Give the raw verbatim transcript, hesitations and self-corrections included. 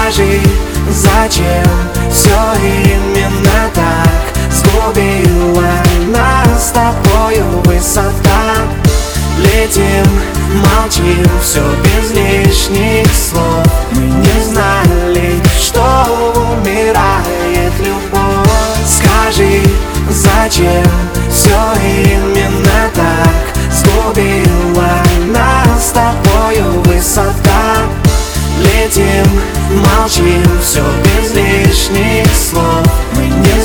Скажи, зачем все именно так сгубила нас с тобою высота? Летим, молчим, все без лишних слов. Мы не знали, что умирает любовь. Скажи, зачем все именно так сгубила нас с тобою высота? Летим, молчим, все без лишних слов. Мы не